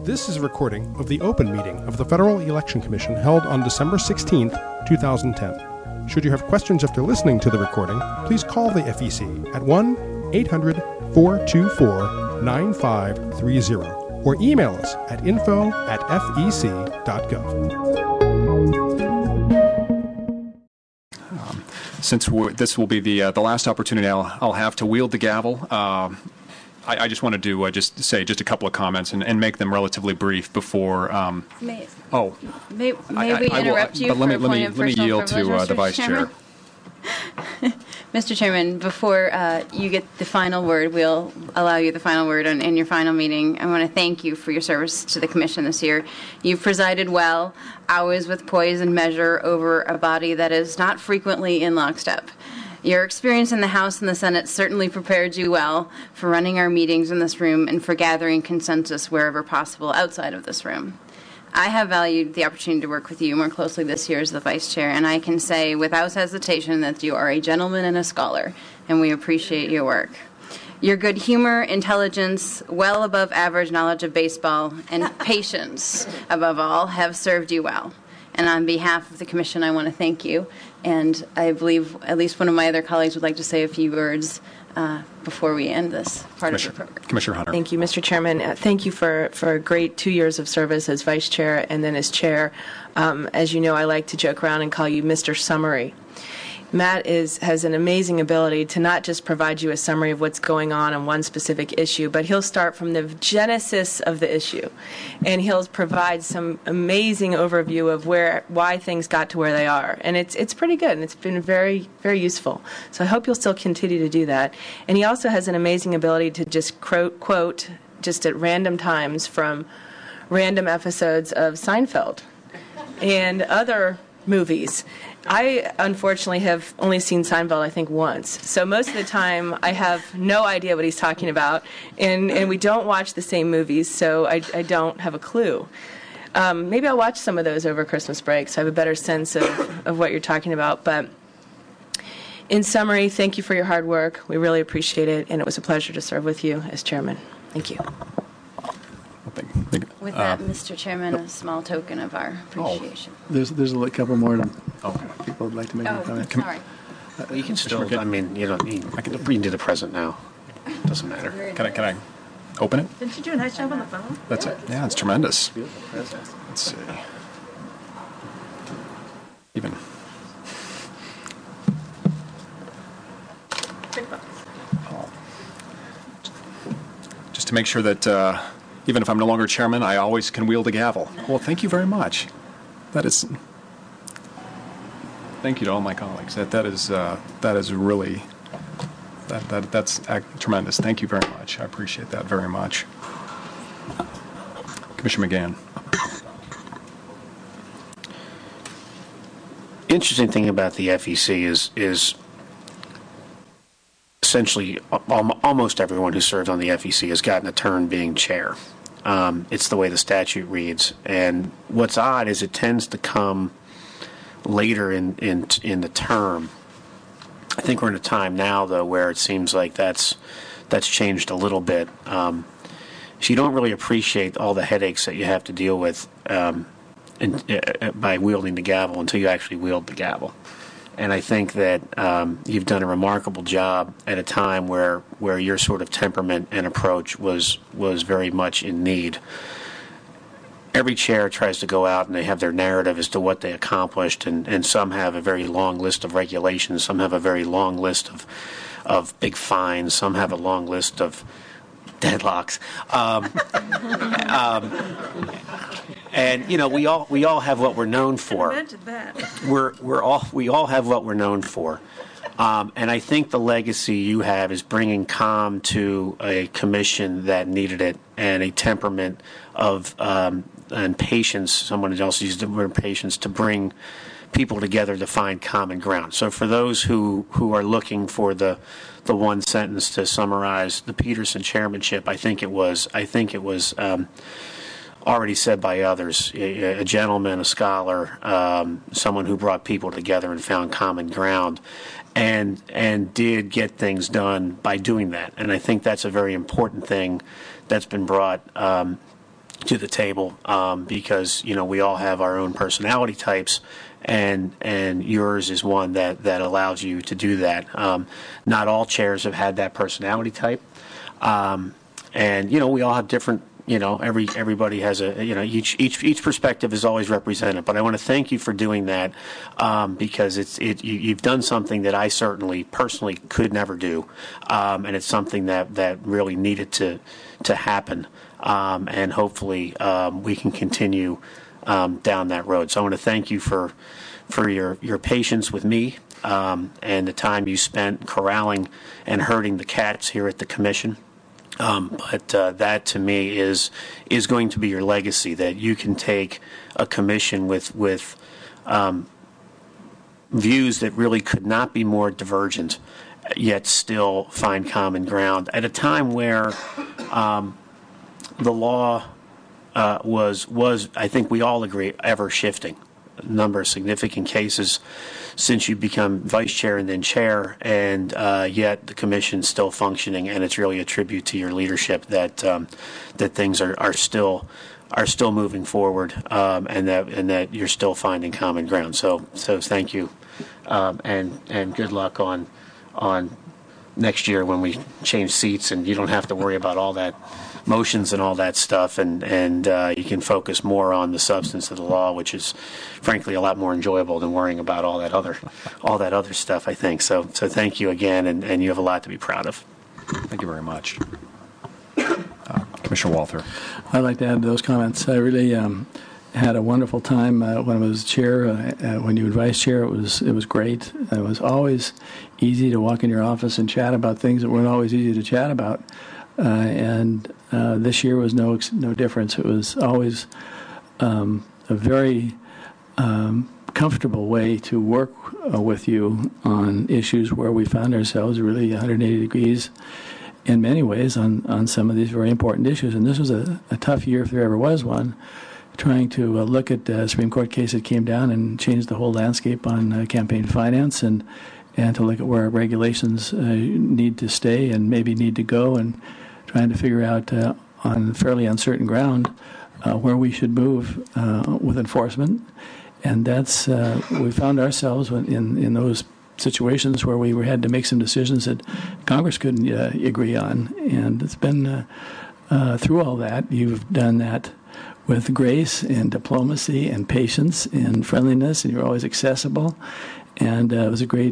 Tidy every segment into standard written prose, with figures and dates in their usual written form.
This is a recording of the open meeting of the Federal Election Commission held on December 16, 2010. Should you have questions after listening to the recording, please call the FEC at 1-800-424-9530 or email us at info@fec.gov. Since this will be the last opportunity I'll have to wield the gavel, I just wanted to just say just a couple of comments and make them relatively brief before. May we But interrupt you? let me yield to the Vice Chair. Mr. Chairman, before you get the final word, we'll allow you the final word in your final meeting. I want to thank you for your service to the Commission this year. You've presided well, always with poise and measure over a body that is not frequently in lockstep. Your experience in the House and the Senate certainly prepared you well for running our meetings in this room and for gathering consensus wherever possible outside of this room. I have valued the opportunity to work with you more closely this year as the Vice Chair, and I can say without hesitation that you are a gentleman and a scholar, and we appreciate your work. Your good humor, intelligence, well above average knowledge of baseball, and patience, above all, have served you well. And on behalf of the Commission, I want to thank you. And I believe at least one of my other colleagues would like to say a few words before we end this part of the program. Commissioner Hunter. Thank you, Mr. Chairman. Thank you for a great 2 years of service as Vice Chair and then as Chair. As you know, I like to joke around and call you Mr. Summary. Matt has an amazing ability to not just provide you a summary of what's going on one specific issue, but he'll start from the genesis of the issue, and he'll provide some amazing overview of why things got to where they are, and it's pretty good, and it's been very, very useful. So I hope you'll still continue to do that. And he also has an amazing ability to just quote just at random times from random episodes of Seinfeld and other movies. I, unfortunately, have only seen Seinfeld, I think, once. So most of the time, I have no idea what he's talking about, and we don't watch the same movies, so I don't have a clue. Maybe I'll watch some of those over Christmas break, so I have a better sense of what you're talking about. But in summary, thank you for your hard work. We really appreciate it, and it was a pleasure to serve with you as chairman. Thank you. With that, Mr. Chairman, a small token of our appreciation. There's a couple more people would like to make a comment. Sorry. You can still, I mean, you don't need, we can do the present now. Doesn't matter. Can I open it? Didn't you do a nice job on the phone? That's it. Yeah, it's tremendous. Let's see. Even. Just to make sure that even if I'm no longer chairman, I always can wield a gavel. Well, thank you very much. Thank you to all my colleagues. That is really that's tremendous. Thank you very much. I appreciate that very much. Commissioner McGahn. Interesting thing about the FEC is essentially almost everyone who served on the FEC has gotten a turn being chair. It's the way the statute reads, and what's odd is it tends to come later in the term. I think we're in a time now, though, where it seems like that's changed a little bit. So you don't really appreciate all the headaches that you have to deal with by wielding the gavel until you actually wield the gavel. And I think that you've done a remarkable job at a time where your sort of temperament and approach was very much in need. Every chair tries to go out and they have their narrative as to what they accomplished, and some have a very long list of regulations, some have a very long list of big fines, some have a long list of deadlocks. And you know, we all have what we're known for. Imagine that. We all have what we're known for, and I think the legacy you have is bringing calm to a commission that needed it, and a temperament of and patience. Someone else used the word patience to bring people together to find common ground. So for those who are looking for the one sentence to summarize the Peterson chairmanship, I think it was already said by others, a gentleman, a scholar, someone who brought people together and found common ground, and did get things done by doing that. And I think that's a very important thing that's been brought to the table, because we all have our own personality types, and yours is one that allows you to do that. Not all chairs have had that personality type, and we all have different. Everybody has each perspective is always represented. But I want to thank you for doing that, because you've done something that I certainly personally could never do, and it's something that really needed to happen, and hopefully we can continue down that road. So I want to thank you for your patience with me, and the time you spent corralling and herding the cats here at the commission. But that to me is going to be your legacy, that you can take a commission with views that really could not be more divergent, yet still find common ground at a time where the law was, I think we all agree, ever shifting. A number of significant cases since you become vice chair and then chair, and yet the commission's still functioning, and it's really a tribute to your leadership that things are still moving forward, and that you're still finding common ground. So thank you, and good luck on next year when we change seats and you don't have to worry about all that motions and all that stuff, and you can focus more on the substance of the law, which is frankly a lot more enjoyable than worrying about all that other stuff, I think. So thank you again, and you have a lot to be proud of. Thank you very much. Commissioner Walther. I'd like to add to those comments. I really had a wonderful time when I was chair. When you were vice chair, it was great. It was always easy to walk in your office and chat about things that weren't always easy to chat about. And this year was no difference. It was always a very comfortable way to work with you on issues where we found ourselves really 180 degrees in many ways on some of these very important issues. And this was a tough year, if there ever was one, trying to look at the Supreme Court case that came down and changed the whole landscape on campaign finance, and to look at where regulations need to stay and maybe need to go, and trying to figure out on fairly uncertain ground where we should move with enforcement. And that's we found ourselves in those situations where we had to make some decisions that Congress couldn't agree on. And it's been through all that, you've done that with grace and diplomacy and patience and friendliness, and you're always accessible. And it was a great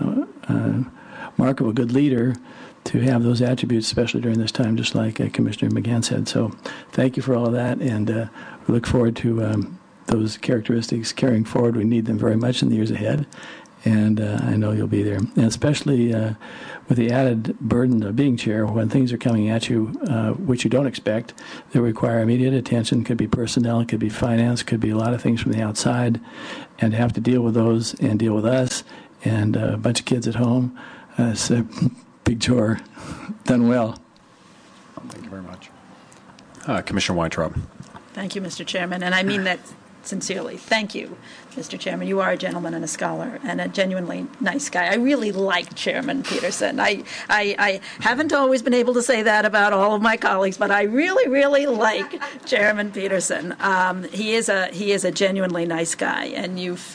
mark of a good leader to have those attributes, especially during this time, just like Commissioner McGahn said. So thank you for all of that, and we look forward to those characteristics carrying forward. We need them very much in the years ahead, and I know you'll be there. And especially with the added burden of being chair, when things are coming at you which you don't expect, that require immediate attention. Could be personnel, could be finance, could be a lot of things from the outside, and have to deal with those and deal with us and a bunch of kids at home. It's a big chore. Done well. Thank you very much. Commissioner Weintraub. Thank you, Mr. Chairman, and I mean that sincerely. Thank you, Mr. Chairman. You are a gentleman and a scholar and a genuinely nice guy. I really like Chairman Peterson. I haven't always been able to say that about all of my colleagues, but I really, really like Chairman Peterson. He is a genuinely nice guy, and you've.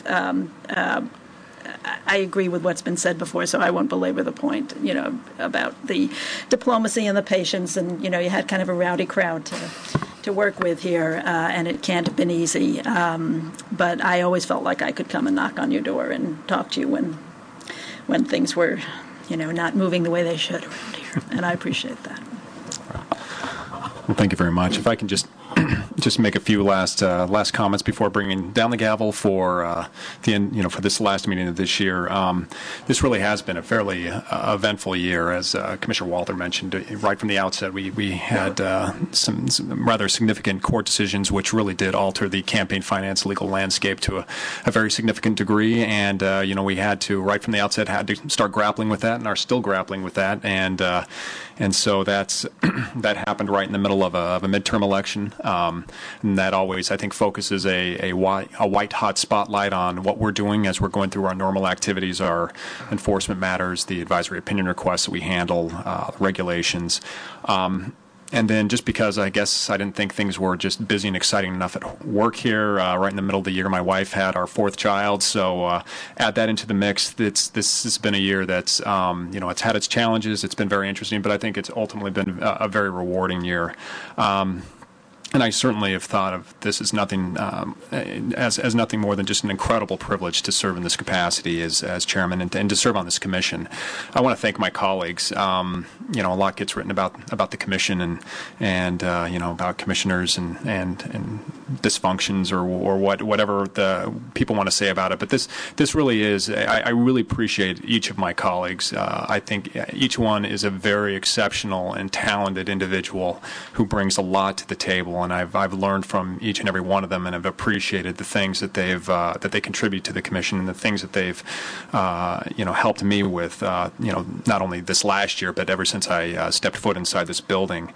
I agree with what's been said before, so I won't belabor the point, about the diplomacy and the patience, and, you had kind of a rowdy crowd to work with here, and it can't have been easy. But I always felt like I could come and knock on your door and talk to you when things were, not moving the way they should around here, and I appreciate that. Well, thank you very much. If I can just make a few last comments before bringing down the gavel for for this last meeting of this year. This really has been a fairly eventful year, as Commissioner Walther mentioned right from the outset. We had some rather significant court decisions which really did alter the campaign finance legal landscape to a very significant degree, and we had to right from the outset had to start grappling with that, and are still grappling with that, and so that happened right in the middle of a midterm election. And that always, I think, focuses a white-hot spotlight on what we're doing as we're going through our normal activities, our enforcement matters, the advisory opinion requests that we handle, regulations. And then just because I guess I didn't think things were just busy and exciting enough at work here, right in the middle of the year, my wife had our fourth child. So add that into the mix. This has been a year that's, it's had its challenges. It's been very interesting, but I think it's ultimately been a very rewarding year. And I certainly have thought of this as nothing as nothing more than just an incredible privilege to serve in this capacity as chairman and to serve on this commission. I want to thank my colleagues. A lot gets written about the commission and about commissioners and dysfunctions or whatever the people want to say about it. But this really is. I really appreciate each of my colleagues. I think each one is a very exceptional and talented individual who brings a lot to the table. And I've learned from each and every one of them, and have appreciated the things that they contribute to the commission and the things that they've helped me with. Not only this last year, but ever since I stepped foot inside this building.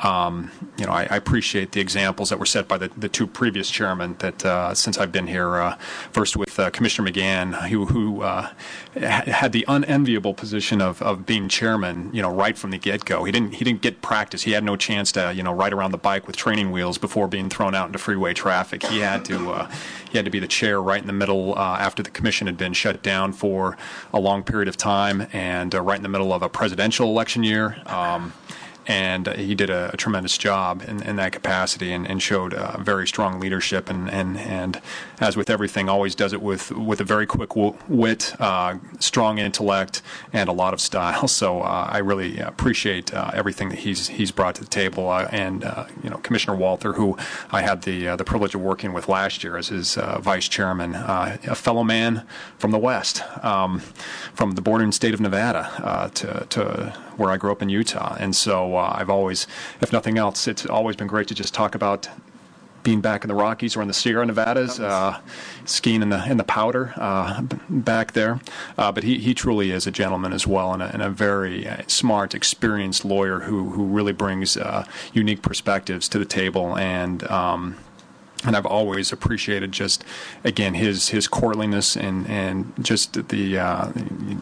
I appreciate the examples that were set by the two previous chairmen that since I've been here. First with Commissioner McGann, who had the unenviable position of being chairman. Right from the get-go. He didn't get practice. He had no chance to ride around the bike with training wheels before being thrown out into freeway traffic. He had to be the chair right in the middle after the commission had been shut down for a long period of time, and right in the middle of a presidential election year. And he did a tremendous job in that capacity and showed very strong leadership and as with everything, always does it with a very quick wit, strong intellect, and a lot of style. So I really appreciate everything that he's brought to the table. And Commissioner Walther, who I had the privilege of working with last year as his vice chairman, a fellow man from the West, from the bordering state of Nevada to where I grew up in Utah. And so I've always, if nothing else, it's always been great to just talk about being back in the Rockies or in the Sierra Nevadas, skiing in the powder back there. But he truly is a gentleman as well, and a very smart, experienced lawyer who really brings unique perspectives to the table. And I've always appreciated just, again, his courtliness and just the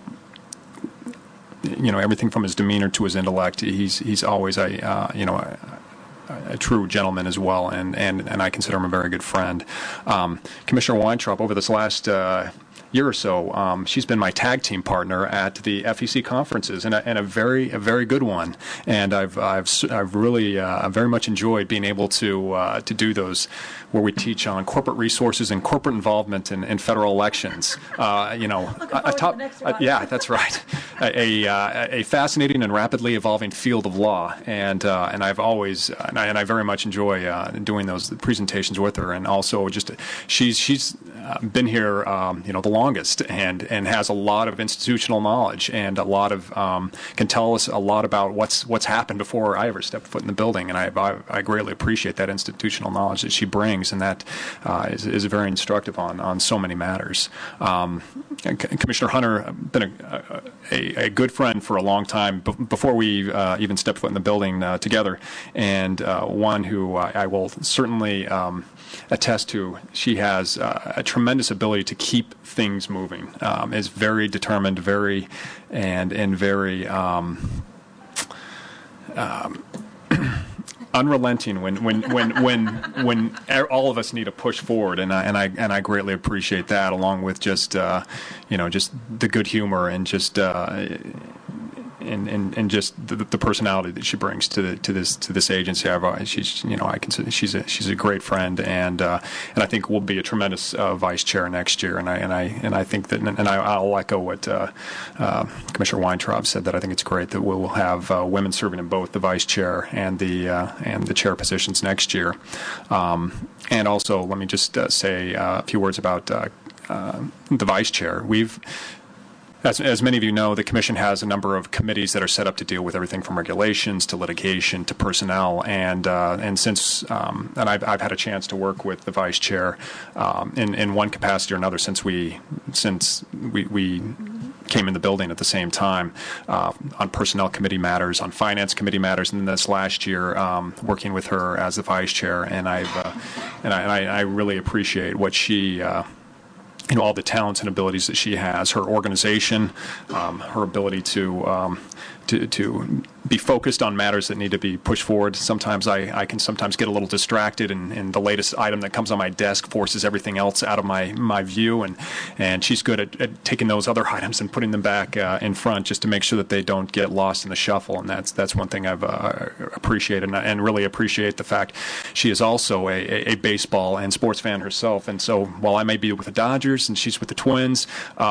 everything from his demeanor to his intellect. He's always a true gentleman as well, and I consider him a very good friend. Commissioner Weintraub, over this last year or so, she's been my tag team partner at the FEC conferences, and a very good one. And I've really very much enjoyed being able to do those, where we teach on corporate resources and corporate involvement in federal elections. Yeah, that's right. A fascinating and rapidly evolving field of law, and I've always and I very much enjoy doing those presentations with her, and also just she's been here the longest and has a lot of institutional knowledge and a lot of can tell us a lot about what's happened before I ever stepped foot in the building, and I greatly appreciate that institutional knowledge that she brings, and that is very instructive on so many matters. Commissioner Hunter, been a good friend for a long time before we even stepped foot in the building together, and one who I will certainly attest to. She has a tremendous ability to keep things moving. Is very determined, very unrelenting when all of us need a push forward, and I greatly appreciate that, along with just just the good humor and just and just the personality that she brings to this agency. I consider she's a great friend, and I think will be a tremendous vice chair next year. And I think that, and I'll echo what Commissioner Weintraub said, that I think it's great that we'll have women serving in both the vice chair and the chair positions next year. And also, let me just say a few words about the vice chair. As many of you know, the Commission has a number of committees that are set up to deal with everything from regulations to litigation to personnel, and since and I've had a chance to work with the Vice Chair in one capacity or another since we came in the building at the same time on personnel committee matters, on finance committee matters, and then this last year working with her as the Vice Chair, and I really appreciate what she. All the talents and abilities that she has, her organization, her ability to to be focused on matters that need to be pushed forward. Sometimes I can sometimes get a little distracted, and the latest item that comes on my desk forces everything else out of my view, and she's good at taking those other items and putting them back in front just to make sure that they don't get lost in the shuffle. And that's one thing I've appreciated, and really appreciate the fact she is also a baseball and sports fan herself. And so while I may be with the Dodgers and she's with the Twins,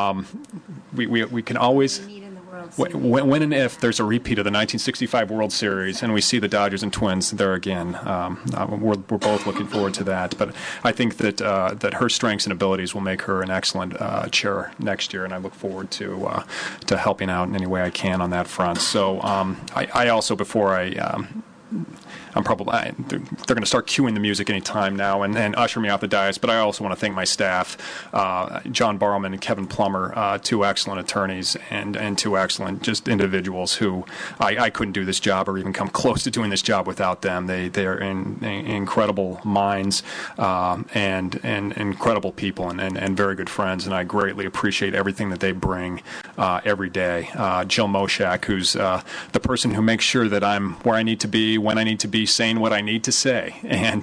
we can always, when and if there's a repeat of the 1965 World Series and we see the Dodgers and Twins there again, we're both looking forward to that. But I think that her strengths and abilities will make her an excellent chair next year, and I look forward to helping out in any way I can on that front. So I also, before I'm probably, they're going to start cueing the music any time now and usher me off the dais, but I also want to thank my staff, John Barrowman and Kevin Plummer, two excellent attorneys and two excellent just individuals who I couldn't do this job or even come close to doing this job without them. They are incredible minds and incredible people and very good friends, and I greatly appreciate everything that they bring every day. Jill Moshak, who's the person who makes sure that I'm where I need to be, when I need to be, saying what I need to say,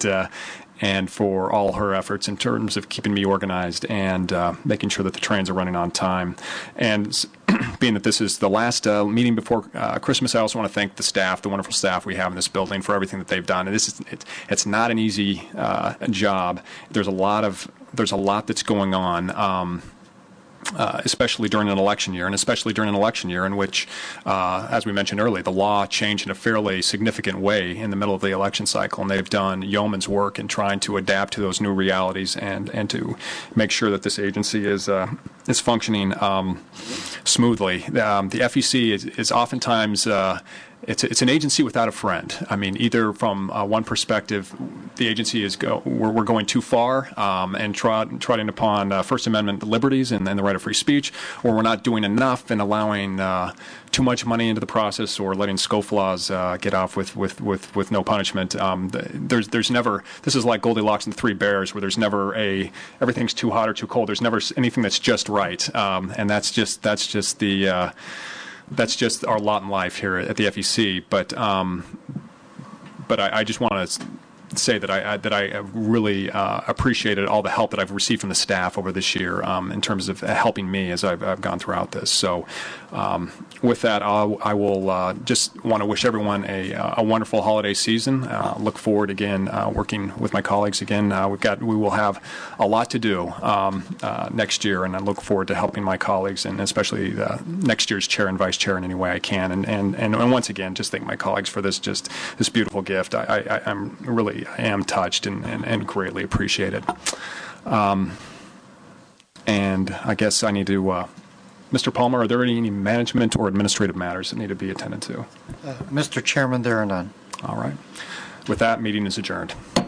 and for all her efforts in terms of keeping me organized and making sure that the trains are running on time. And being that this is the last meeting before Christmas, I also want to thank the staff, the wonderful staff we have in this building, for everything that they've done. And it's not an easy job. There's a lot that's going on. Especially during an election year, and especially during an election year in which, as we mentioned earlier, the law changed in a fairly significant way in the middle of the election cycle, and they've done yeoman's work in trying to adapt to those new realities and to make sure that this agency is functioning smoothly. The FEC is oftentimes it's an agency without a friend. I mean, either from one perspective, the agency is we're going too far and trotting upon First Amendment liberties and the right of free speech, or we're not doing enough and allowing too much money into the process, or letting scofflaws get off with no punishment. There's never, this is like Goldilocks and the Three Bears, where there's never everything's too hot or too cold. There's never anything that's just right, and that's just our lot in life here at the FEC. But I just want to say that I really appreciated all the help that I've received from the staff over this year in terms of helping me as I've gone throughout this. So with that, I will just want to wish everyone a wonderful holiday season. Look forward again working with my colleagues again. We will have a lot to do next year, and I look forward to helping my colleagues, and especially next year's chair and vice chair in any way I can. And once again, just thank my colleagues for this beautiful gift. I am touched and greatly appreciate it. And I guess I need to. Mr. Palmer, are there any management or administrative matters that need to be attended to? Mr. Chairman, there are none. All right. With that, meeting is adjourned.